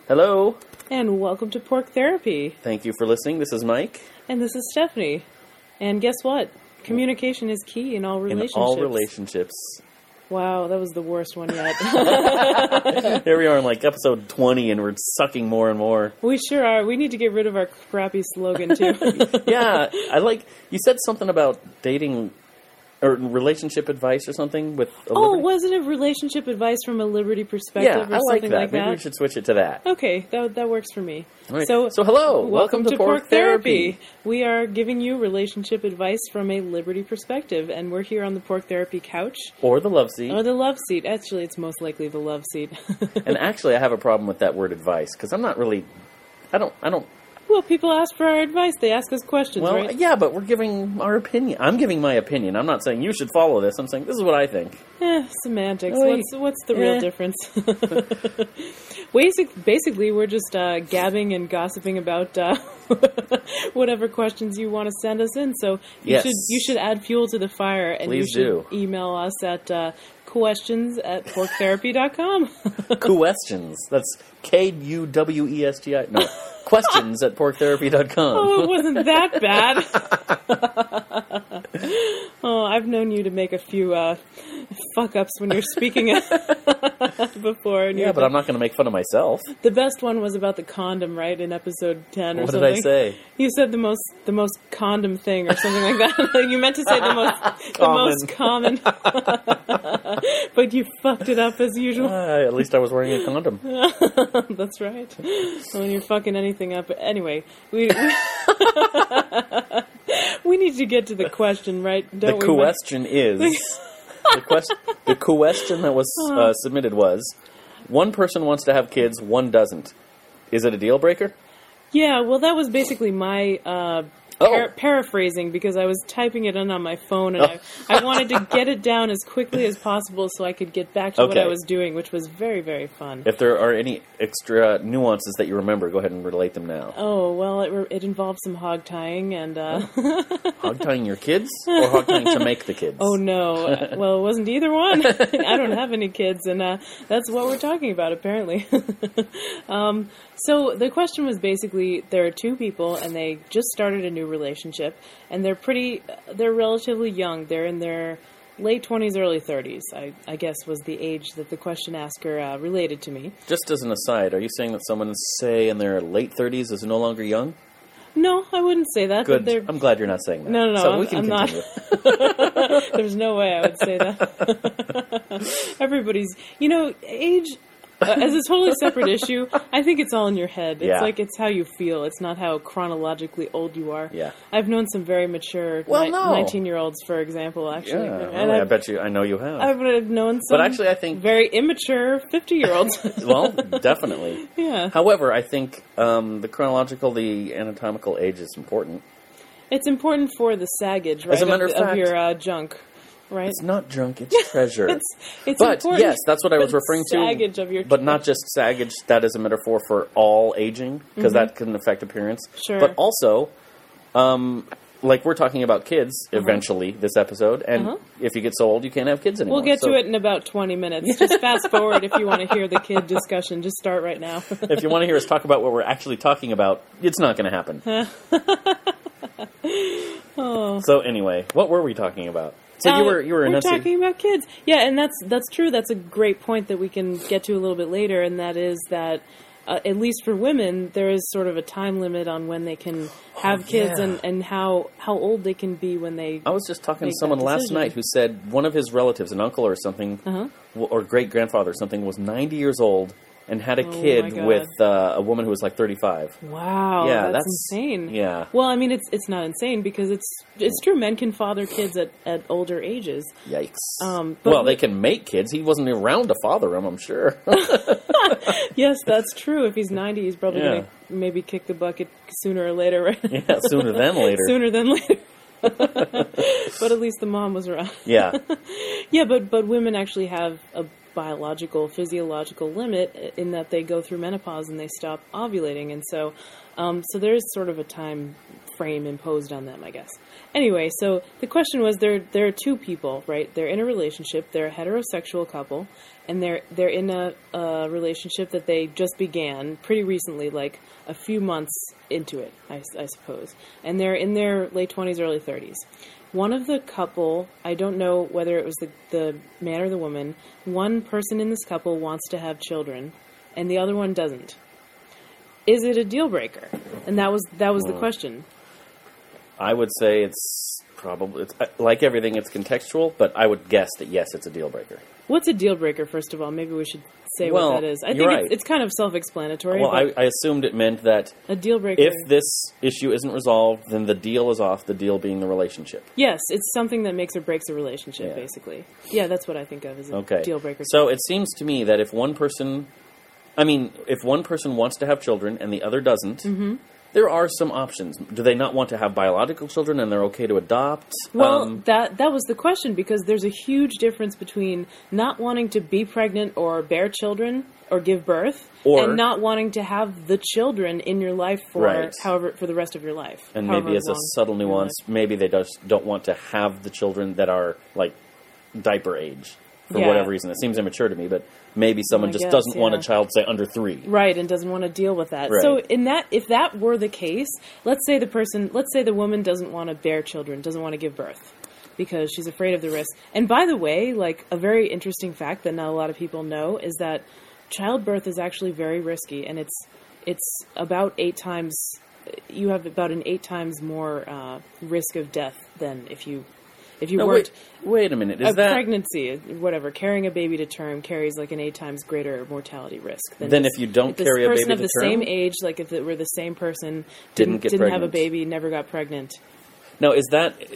Hello. And welcome to Pork Therapy. Thank you for listening. This is Mike. And this is Stephanie. And guess what? Communication is key in all relationships. In all relationships. Wow, that was the worst one yet. Here we are in like episode 20 and we're sucking more and more. We sure are. We need to get rid of our crappy slogan too. Yeah, you said something about dating or relationship advice or something with a Oh, Liberty? wasn't it relationship advice from a Liberty perspective Yeah, or I like something that. like that? Maybe we should switch it to that. Okay, that works for me. All right. So hello. Welcome to Pork Therapy. We are giving you relationship advice from a Liberty perspective, and we're here on the Pork Therapy couch. Or the love seat. Or the love seat. Actually, it's most likely the love seat. And actually, I have a problem with that word advice because I'm not really... I don't... Well, people ask for our advice. They ask us questions, Well, right? yeah, but we're giving our opinion. I'm giving my opinion. I'm not saying you should follow this. I'm saying this is what I think. Semantics. Oy. What's the real difference? Basically, we're just gabbing and gossiping about whatever questions you want to send us in. So you should add fuel to the fire, and Please you should email us at questions@porktherapy.com. Questions. That's Kuwesti. No. Questions at porktherapy.com. Oh, it wasn't that bad. Oh, I've known you to make a few fuck-ups when you're speaking before. And Yeah, but I'm not going to make fun of myself. The best one was about the condom, right, in episode 10 or What something. did I say? You said the most condom thing or something like that. You meant to say the most common. But you fucked it up as usual. At least I was wearing a condom. That's right. When you're fucking anything up. Anyway, we need to get to the question, right? Don't The question is... the question that was submitted was, one person wants to have kids, one doesn't. Is it a deal breaker? Yeah, well, that was basically my paraphrasing because I was typing it in on my phone and I wanted to get it down as quickly as possible so I could get back to what I was doing, which was very, very fun. If there are any extra nuances that you remember, go ahead and relate them now. Oh, well, it involved some hog tying and... Hog tying your kids or hog tying to make the kids? Oh, no. Well, it wasn't either one. I don't have any kids, and that's what we're talking about, apparently. So the question was basically, there are two people, and they just started a new relationship, and they're relatively young. They're in their late 20s, early 30s, I guess was the age that the question asker related to me. Just as an aside, are you saying that someone, say, in their late 30s is no longer young? No, I wouldn't say that. Good. But I'm glad you're not saying that. No, so we can I'm continue. not. There's no way I would say that. Everybody's, age... as a totally separate issue, I think it's all in your head. It's like it's how you feel. It's not how chronologically old you are. Yeah. I've known some very mature 19-year-olds, for example, actually. Yeah. And I know you have. I've known some but actually, I think very immature 50-year-olds. Well, definitely. Yeah. However, I think the anatomical age is important. It's important for the saggage, right, As a matter of fact, of your junk. Right? It's not junk, it's treasure. it's but important. yes, that's what I was referring to. Saggage of your but not just saggage, that is a metaphor for all aging, because that can affect appearance. Sure. But also, like we're talking about kids eventually this episode, and if you get so old, you can't have kids anymore. We'll get to it in about 20 minutes. Just fast forward if you want to hear the kid discussion. Just start right now. If you want to hear us talk about what we're actually talking about, it's not going to happen. So anyway, what were we talking about? So you were we're talking about kids. Yeah, and that's true. That's a great point that we can get to a little bit later, and that is that at least for women, there is sort of a time limit on when they can have kids and how old they can be when they. I was just talking to someone last night who said one of his relatives, an uncle or something, or great grandfather or something, was 90 years old and had a kid with a woman who was like 35. Wow, yeah, that's insane. Yeah. Well, I mean, it's not insane because it's true. Men can father kids at older ages. Yikes. Well, they can make kids. He wasn't around to father them, I'm sure. Yes, that's true. If he's 90, he's probably going to maybe kick the bucket sooner or later, right? Yeah, sooner than later. Sooner than later. But at least the mom was around. Yeah. Yeah, but women actually have a biological, physiological limit in that they go through menopause and they stop ovulating, and so there is sort of a time frame imposed on them, I guess. Anyway, so the question was, there are two people, right? They're in a relationship. They're a heterosexual couple, and they're in a relationship that they just began pretty recently, like a few months into it, I suppose. And they're in their late 20s, early 30s. One of the couple, I don't know whether it was the man or the woman, one person in this couple wants to have children, and the other one doesn't. Is it a deal breaker? And that was the question. I would say it's probably, like everything, it's contextual, but I would guess that yes, it's a deal breaker. What's a deal breaker, first of all? Maybe we should say what that is. I think right. it's kind of self-explanatory. Well, I assumed it meant that a deal breaker, if this issue isn't resolved, then the deal is off, the deal being the relationship. Yes, it's something that makes or breaks a relationship, basically. Yeah, that's what I think of as a deal breaker. So it seems to me that if one person wants to have children and the other doesn't, there are some options. Do they not want to have biological children and they're okay to adopt? Well, that was the question, because there's a huge difference between not wanting to be pregnant or bear children or give birth, and not wanting to have the children in your life for for the rest of your life. And maybe as a subtle nuance, maybe they just don't want to have the children that are like diaper age for whatever reason. It seems immature to me, but maybe someone doesn't want a child, say, under 3. Right, and doesn't want to deal with that. Right. So if that were the case, let's say the woman doesn't want to bear children, doesn't want to give birth, because she's afraid of the risk. And by the way, like, a very interesting fact that not a lot of people know is that childbirth is actually very risky, and it's about 8 times, you have about an 8 times more risk of death than if you weren't. Wait a minute. Is that pregnancy, whatever, carrying a baby to term carries like an 8 times greater mortality risk than if you don't carry a baby to term? Person of the same age, like if it were the same person, didn't have a baby, never got pregnant. Now, is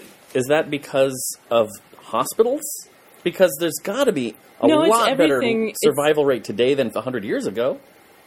that because of hospitals? Because there's got to be a lot better survival rate today than 100 years ago.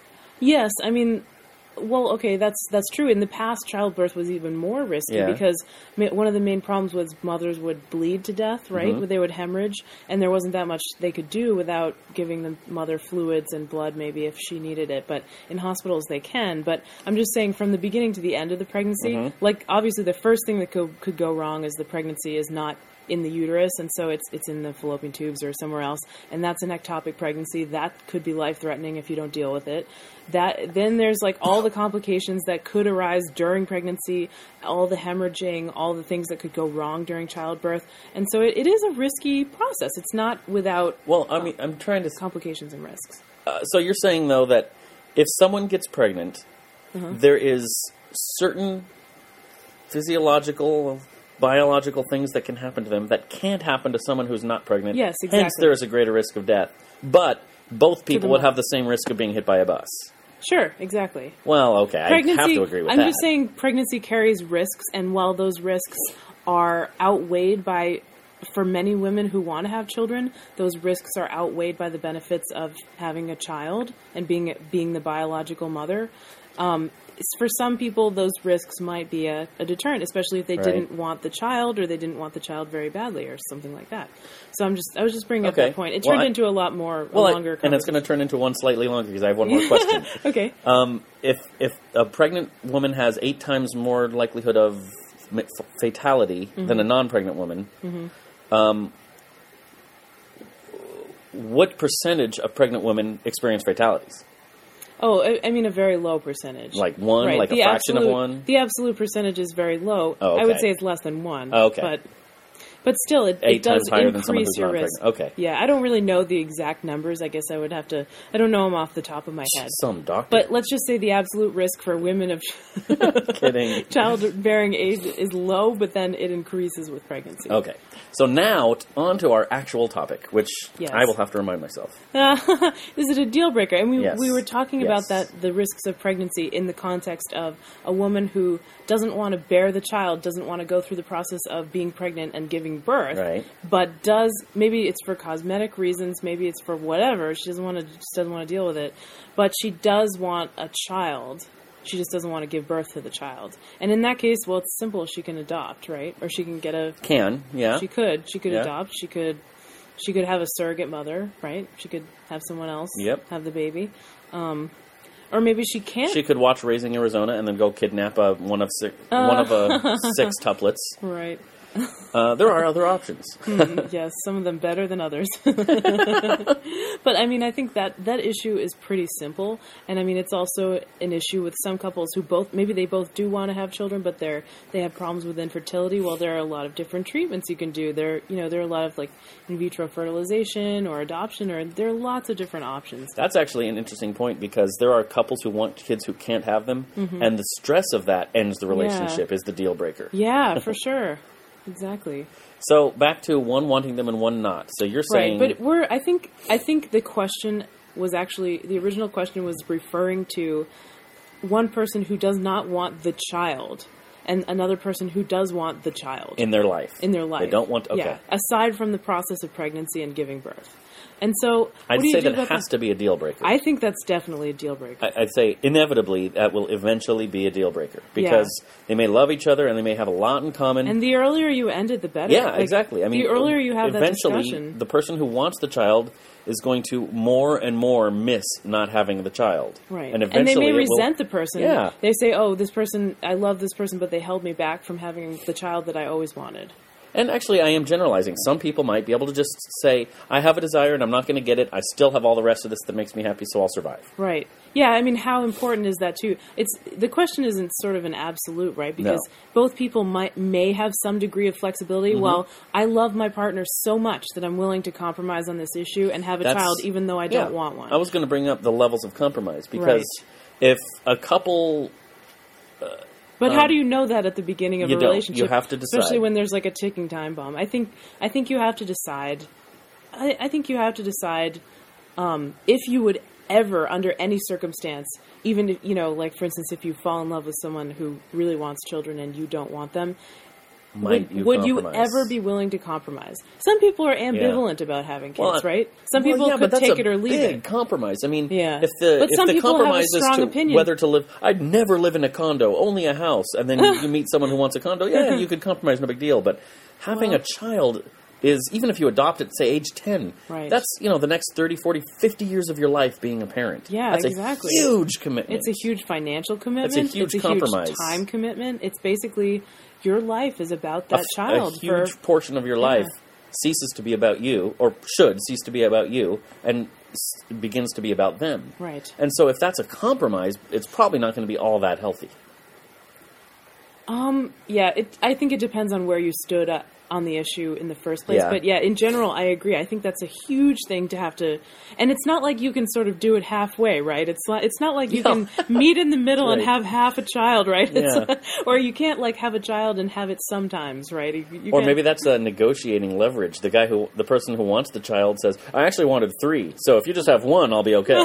Yes, I mean, well, okay, that's true. In the past, childbirth was even more risky because one of the main problems was mothers would bleed to death, right? Mm-hmm. They would hemorrhage, and there wasn't that much they could do without giving the mother fluids and blood, maybe, if she needed it. But in hospitals, they can. But I'm just saying, from the beginning to the end of the pregnancy, like, obviously the first thing that could go wrong is the pregnancy is not in the uterus, and so it's in the fallopian tubes or somewhere else, and that's an ectopic pregnancy. That could be life-threatening if you don't deal with it. Then there's like all the complications that could arise during pregnancy, all the hemorrhaging, all the things that could go wrong during childbirth, and so it is a risky process. It's not without I'm trying to complications and risks. So you're saying, though, that if someone gets pregnant, there is certain physiological, biological things that can happen to them that can't happen to someone who's not pregnant. Yes, exactly. Hence, there is a greater risk of death. But both people would have the same risk of being hit by a bus. Sure, exactly. Well, okay, I have to agree with that. I'm just saying pregnancy carries risks, and while those risks are outweighed by, for many women who want to have children, those risks are outweighed by the benefits of having a child and being the biological mother. For some people, those risks might be a deterrent, especially if they didn't want the child, or they didn't want the child very badly, or something like that. So I was just bringing up that point. It turned into a lot more longer. And it's going to turn into one slightly longer because I have one more question. Okay. If a pregnant woman has 8 times more likelihood of fatality than a non-pregnant woman, what percentage of pregnant women experience fatalities? Oh, I mean a very low percentage. Like 1? Right. Like a fraction of 1? The absolute percentage is very low. Oh, okay. I would say it's less than 1. Oh, okay. But still, it does increase your risk. Okay. Yeah, I don't really know the exact numbers. I guess I would have to... I don't know them off the top of my head. Some doctor. But let's just say the absolute risk for women of kidding. childbearing age is low, but then it increases with pregnancy. Okay. So now, on to our actual topic, which I will have to remind myself. Is it a deal breaker? And we were talking about the risks of pregnancy in the context of a woman who doesn't want to bear the child, doesn't want to go through the process of being pregnant and giving birth, but maybe it's for cosmetic reasons, maybe it's for whatever, she doesn't want to deal with it, but she does want a child. She just doesn't want to give birth to the child. And in that case, well, it's simple. She can adopt, right? Or she can get She could. She could adopt. She could have a surrogate mother, right? She could have someone else have the baby. Or maybe she can't. She could watch Raising Arizona and then go kidnap one of six tuplets. Right. There are other options. Yes, some of them better than others. But I mean, I think that issue is pretty simple, and I mean, it's also an issue with some couples who maybe they both do want to have children, but they have problems with infertility. Well, there are a lot of different treatments you can do. There are a lot of like in vitro fertilization or adoption, or there are lots of different options. That's actually an interesting point, because there are couples who want kids who can't have them, and the stress of that ends the relationship is the deal breaker. Yeah, for sure. Exactly. So back to one wanting them and one not. So you're saying, right? But I think the question was actually, the original question was referring to one person who does not want the child and another person who does want the child in their life. They don't want. Okay. Yeah. Aside from the process of pregnancy and giving birth. And so, I'd say that has to be a deal breaker. I think that's definitely a deal breaker. I'd say inevitably that will eventually be a deal breaker, because they may love each other and they may have a lot in common. And the earlier you end it, the better. Yeah, exactly. I mean, the earlier you have that discussion. Eventually, the person who wants the child is going to more and more miss not having the child. Right. And eventually they may resent the person. Yeah. They say, oh, this person, I love this person, but they held me back from having the child that I always wanted. And actually, I am generalizing. Some people might be able to just say, I have a desire and I'm not going to get it. I still have all the rest of this that makes me happy, so I'll survive. Right. Yeah, I mean, how important is that, too? The question isn't sort of an absolute, right? Because both people may have some degree of flexibility. Well, I love my partner so much that I'm willing to compromise on this issue and have a child even though I don't want one. I was going to bring up the levels of compromise, because if a couple... But how do you know that at the beginning of a relationship? You have to decide. Especially when there's like a ticking time bomb. I think you have to decide. I think you have to decide if you would ever, under any circumstance, even if, like for instance, if you fall in love with someone who really wants children and you don't want them, would you ever be willing to compromise? Some people are ambivalent about having kids, right? Some people could take it or leave it. Big compromise. I mean, but if some the people compromise have a strong is to opinion. whether to live, I'd never live in a condo, only a house, and then you meet someone who wants a condo. Yeah, you could compromise, no big deal. But having a child is, even if you adopt at, say, age 10, that's, the next 30, 40, 50 years of your life being a parent. Yeah, that's exactly. a huge commitment. It's a huge financial commitment. It's a huge compromise. Huge time commitment. It's basically... Your life is about that child. A huge portion of your life ceases to be about you, or should cease to be about you, and begins to be about them. Right. And so if that's a compromise, it's probably not going to be all that healthy. I think it depends on where you stood on the issue in the first place. Yeah. But in general, I agree. I think that's a huge thing to have to, and it's not like you can sort of do it halfway, right? It's not like you can meet in the middle and have half a child, right? Or you can't like have a child and have it sometimes, right? Or maybe that's a negotiating leverage. The person who wants the child says, I actually wanted 3, so if you just have 1, I'll be okay.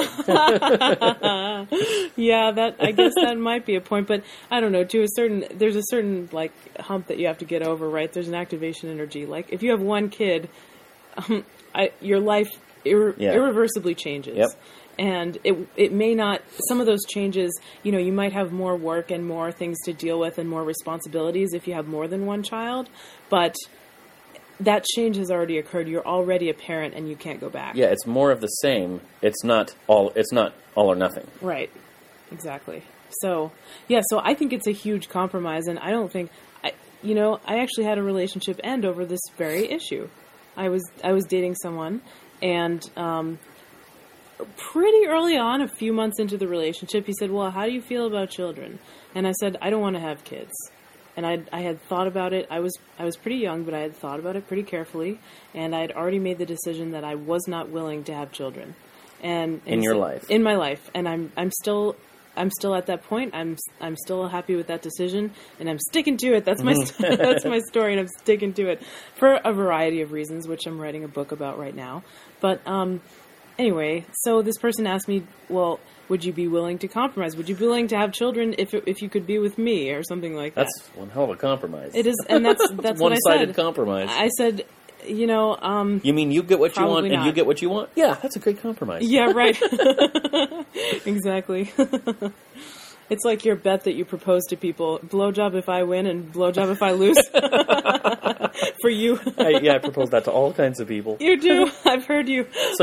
I guess that might be a point, but I don't know, there's a certain like hump that you have to get over, right? There's an activation energy. Like if you have one kid, your life irreversibly changes. Yep. And it may not, some of those changes, you might have more work and more things to deal with and more responsibilities if you have more than one child, but that change has already occurred. You're already a parent and you can't go back. Yeah, it's more of the same. It's not all or nothing. Right. Exactly. So I think it's a huge compromise, and I don't think, I actually had a relationship end over this very issue. I was dating someone, and pretty early on, a few months into the relationship, he said, well, how do you feel about children? And I said, I don't want to have kids. And I had thought about it. I was pretty young, but I had thought about it pretty carefully, and I had already made the decision that I was not willing to have children. And in your life, in my life, and I'm still at that point. I'm still happy with that decision, and I'm sticking to it. That's my that's my story, and I'm sticking to it for a variety of reasons, which I'm writing a book about right now. But anyway, so this person asked me, well, would you be willing to compromise? Would you be willing to have children if you could be with me or something like that? That's one hell of a compromise. It is, and that's what I said. One-sided compromise. I said, you mean you get what you want and you get what you want? Yeah, that's a great compromise. Yeah, right. Exactly. It's like your bet that you propose to people. Blowjob if I win and blowjob if I lose. For you. I propose that to all kinds of people. You do. I've heard you. So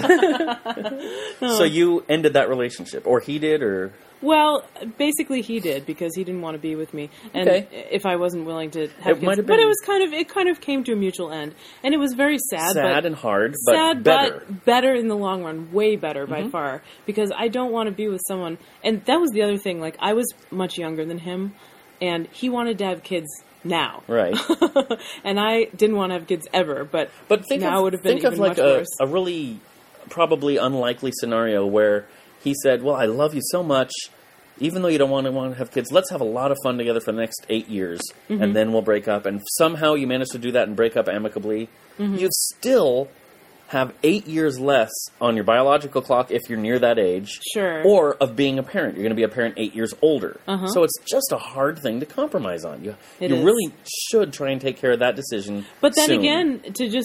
you ended that relationship, or he did, or? Well, basically he did, because he didn't want to be with me, and if I wasn't willing to have kids. But it kind of came to a mutual end, and it was very sad. Sad and hard, but better. But better in the long run, way better by far, because I don't want to be with someone, and that was the other thing, like, I was much younger than him, and he wanted to have kids now. Right. And I didn't want to have kids ever, but now would have been even much worse. A really probably unlikely scenario where he said, well, I love you so much, even though you don't want to have kids, let's have a lot of fun together for the next 8 years, and then we'll break up. And somehow you manage to do that and break up amicably. You still have 8 years less on your biological clock if you're near that age. Sure. Or of being a parent. You're going to be a parent 8 years older. So it's just a hard thing to compromise on. You really should try and take care of that decision But then soon. again,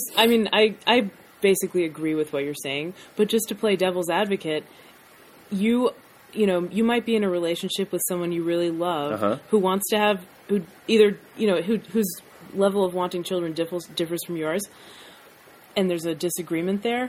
I basically agree with what you're saying, but just to play devil's advocate, you might be in a relationship with someone you really love who wants to have, whose level of wanting children differs from yours, and there's a disagreement there,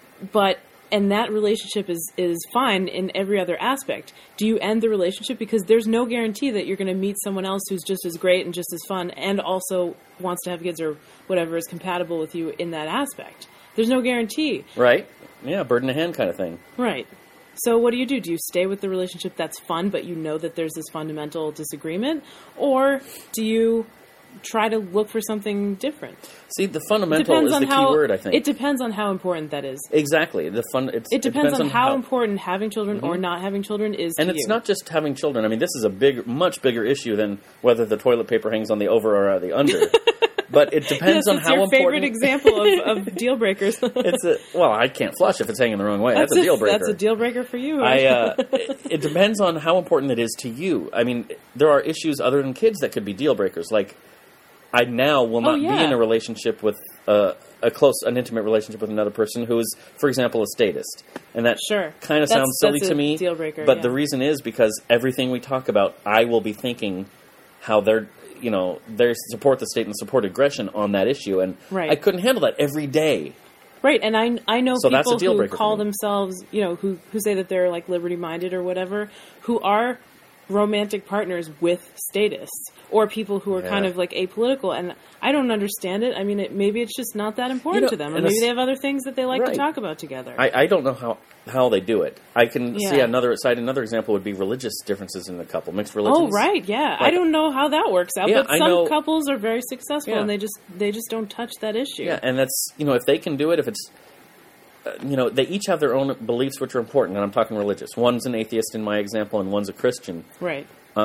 and that relationship is fine in every other aspect. Do you end the relationship? Because there's no guarantee that you're going to meet someone else who's just as great and just as fun and also wants to have kids or whatever is compatible with you in that aspect. There's no guarantee. Right. Yeah, bird in the hand kind of thing. Right. So what do? Do you stay with the relationship that's fun, but you know that there's this fundamental disagreement? Or do you try to look for something different? See, the fundamental is the key word, I think. It depends on how important that is. Exactly. It depends on how important having children or not having children is to you. And it's not just having children. I mean, this is a much bigger issue than whether the toilet paper hangs on the over or the under. But it depends on how important... It's your favorite example of deal breakers. Well, I can't flush if it's hanging the wrong way. That's a deal breaker. That's a deal breaker for you. It depends on how important it is to you. I mean, there are issues other than kids that could be deal breakers. Like, I now will not be in a relationship with an intimate relationship with another person who is, for example, a statist. And that kind of sounds silly to me. Deal breaker, but the reason is because everything we talk about, I will be thinking how they support the state and support aggression on that issue, and I couldn't handle that every day. Right, and I know people who call for themselves, who say that they're like liberty-minded or whatever, who are romantic partners with statists, or people who are kind of like apolitical, and I don't understand it. I mean, maybe it's just not that important to them, or maybe they have other things that they like to talk about together. I don't know how they do it. I can see another example would be religious differences in the couple, mixed religions. Oh, right, yeah. Like, I don't know how that works out, but some couples are very successful, and they just don't touch that issue. Yeah, and that's, if they can do it, if it's, they each have their own beliefs which are important, and I'm talking religious. One's an atheist in my example, and one's a Christian. Right.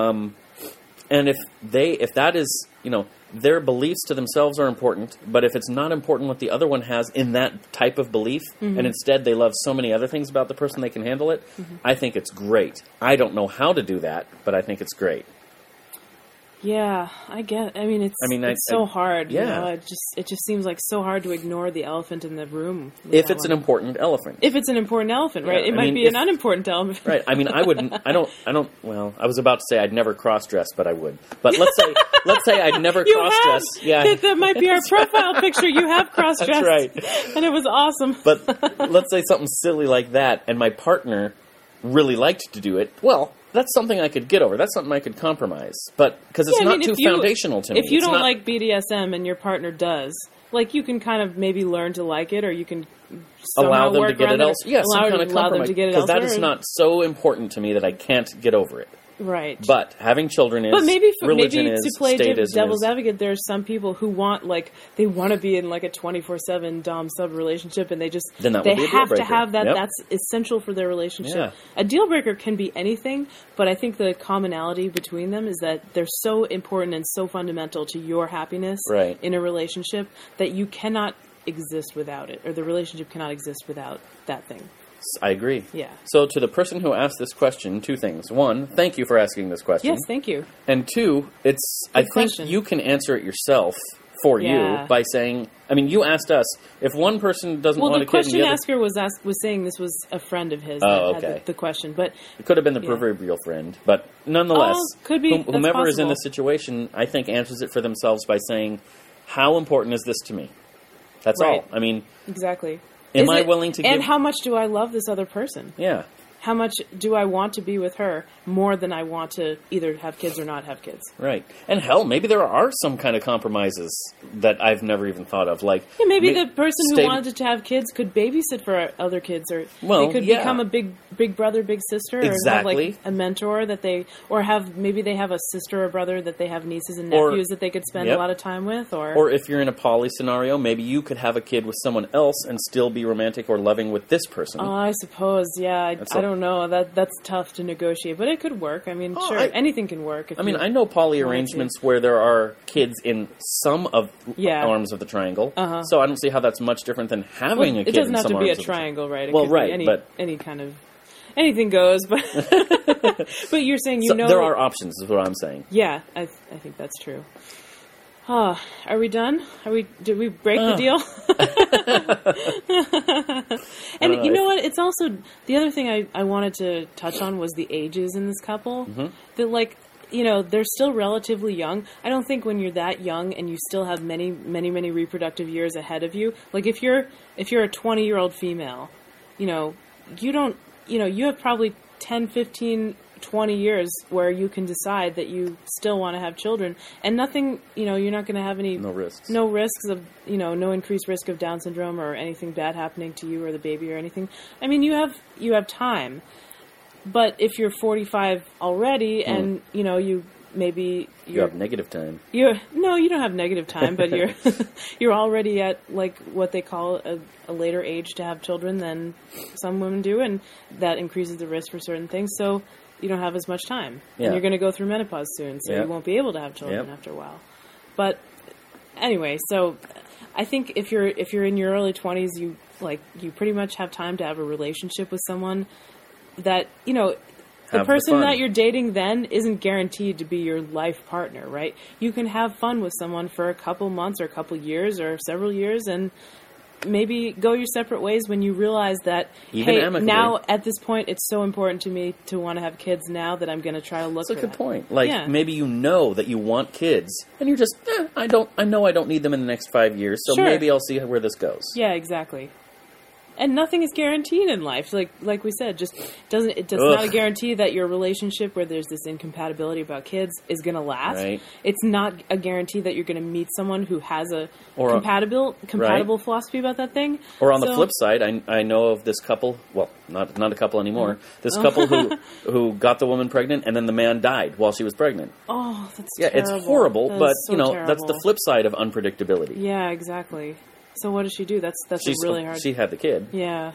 And if that is, their beliefs to themselves are important, but if it's not important what the other one has in that type of belief, and instead they love so many other things about the person they can handle it, I think it's great. I don't know how to do that, but I think it's great. Yeah, I get. I mean, it's so hard. Yeah, it just seems like so hard to ignore the elephant in the room. If it's an important elephant. If it's an important elephant, right? It might be an unimportant elephant. Right. I mean, I wouldn't. I don't. Well, I was about to say I'd never cross-dress, but I would. But let's say I'd never cross-dress. Yeah, that might be our profile picture. You have cross-dressed. That's right. And it was awesome. But let's say something silly like that, and my partner really liked to do it. Well, that's something I could get over. That's something I could compromise. But because it's not too foundational to me. If you don't like BDSM and your partner does, like, you can kind of maybe learn to like it, or you can allow them to get it elsewhere. Yeah, some kind of compromise. Because that is not so important to me that I can't get over it. Right. But having children is, but maybe religion is, to play statism devil's advocate, there's some people who want, like, they want to be in like a 24/7 dom-sub relationship, and they have to have that. Yep. That's essential for their relationship. Yeah. A deal breaker can be anything, but I think the commonality between them is that they're so important and so fundamental to your happiness in a relationship that you cannot exist without it, or the relationship cannot exist without that thing. I agree. Yeah. So to the person who asked this question, two things. One, thank you for asking this question. Yes, thank you. And two, I think you can answer it yourself for you by saying, I mean, you asked us, if one person doesn't want a kid... Well, the question asker was saying this was a friend of his that had the question. But it could have been the proverbial friend. But nonetheless, could be, whomever is in the situation, I think, answers it for themselves by saying, how important is this to me? That's all. I mean... Exactly. Am I willing to give... And how much do I love this other person? Yeah. How much do I want to be with her more than I want to either have kids or not have kids? Right. And hell, maybe there are some kind of compromises that I've never even thought of. Like, maybe the person who wanted to have kids could babysit for other kids, or they could become a big brother, big sister, or have like a mentor that maybe they have a sister or brother that they have nieces and nephews that they could spend a lot of time with. Or if you're in a poly scenario, maybe you could have a kid with someone else and still be romantic or loving with this person. I suppose, I don't know. That's tough to negotiate, but it could work. I mean, anything can work. I know poly arrangements where there are kids in some of arms of the triangle, so I don't see how that's much different than having a kid in some arms. It doesn't have to be a triangle, right? It could be any kind of... Anything goes, but but you're saying there are options, is what I'm saying. Yeah, I think that's true. Are we done? Did we break the deal? And you know what? It's also the other thing I wanted to touch on was the ages in this couple. Mm-hmm. That they're still relatively young. I don't think when you're that young and you still have many, many, many reproductive years ahead of you. Like if you're a 20-year-old female, you have probably 10, 15, 20 years where you can decide that you still want to have children, and nothing, you're not going to have any... No risks of, no increased risk of Down syndrome or anything bad happening to you or the baby or anything. I mean, you have time. But if you're 45 already and, you have negative time. No, you don't have negative time, but you're already at like what they call a later age to have children than some women do, and that increases the risk for certain things. So you don't have as much time, and you're going to go through menopause soon, so you won't be able to have children after a while. But anyway, so I think if you're in your early 20s, you pretty much have time to have a relationship with someone that the person that you're dating then isn't guaranteed to be your life partner, right? You can have fun with someone for a couple months or a couple years or several years, and maybe go your separate ways when you realize that, now at this point it's so important to me to want to have kids now that I'm going to try to look for that. That's a good point. Maybe that you want kids, and you're just, I know I don't need them in the next 5 years, so maybe I'll see where this goes. Yeah, exactly. And nothing is guaranteed in life. Like we said, it's not a guarantee that your relationship where there's this incompatibility about kids is going to last. Right. It's not a guarantee that you're going to meet someone who has a compatible philosophy about that thing. Or on the flip side, I know of this couple, well, not a couple anymore, this couple who got the woman pregnant and then the man died while she was pregnant. Oh, that's terrible. It's horrible, but terrible. That's the flip side of unpredictability. Yeah, exactly. So what does she do? That's really hard. She had the kid. Yeah.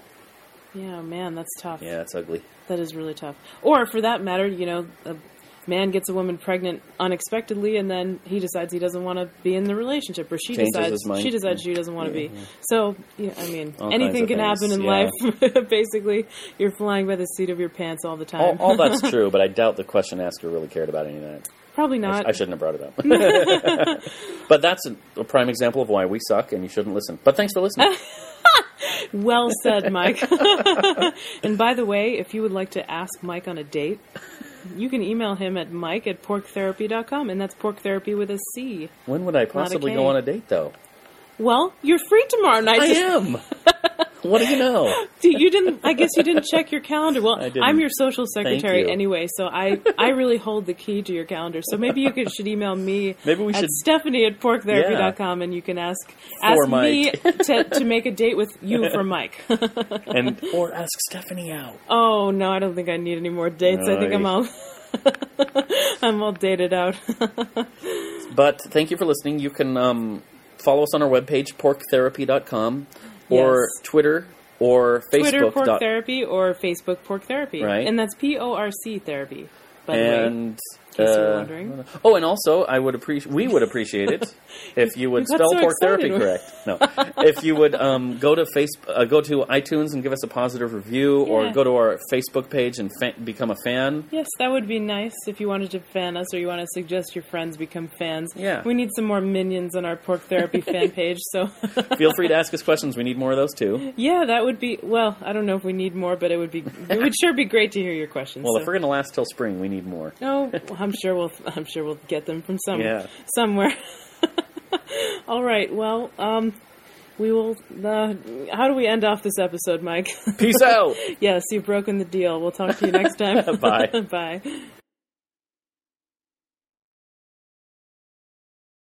Yeah, man, that's tough. Yeah, it's ugly. That is really tough. Or for that matter, a man gets a woman pregnant unexpectedly, and then he decides he doesn't want to be in the relationship, or she decides she doesn't want to be. So, anything can happen in life. Basically, you're flying by the seat of your pants all the time. All that's true, but I doubt the question asker really cared about any of that. Probably not. I shouldn't have brought it up. But that's a prime example of why we suck and you shouldn't listen. But thanks for listening. Well said, Mike. And by the way, if you would like to ask Mike on a date, you can email him at mike@porktherapy.com, and that's pork therapy with a C. When would I possibly go on a date, though? Well, you're free tomorrow night. I am. What do you know? I guess you didn't check your calendar. Well, I'm your social secretary anyway, so I really hold the key to your calendar. So maybe you should email me at Stephanie@porktherapy.com, and you can ask me to make a date with you for Mike. Or ask Stephanie out. Oh, no, I don't think I need any more dates. I think I'm all dated out. But thank you for listening. You can follow us on our webpage, porktherapy.com. Or Twitter, or Facebook. Twitter Pork Therapy, or Facebook Pork Therapy. Right. And that's PORC Therapy, by the way. case you're wondering. Oh, and also, we would appreciate it if you would spell pork therapy correct. No, if you would go to iTunes and give us a positive review, or go to our Facebook page and become a fan. Yes, that would be nice if you wanted to fan us, or you want to suggest your friends become fans. Yeah, we need some more minions on our pork therapy fan page. So feel free to ask us questions. We need more of those too. Yeah, that would be. Well, I don't know if we need more, but it would sure be great to hear your questions. Well, if we're going to last till spring, we need more. Oh, well, I'm sure we'll get them from somewhere. All right. Well, we will. How do we end off this episode, Mike? Peace out. Yes, you've broken the deal. We'll talk to you next time. Bye. Bye.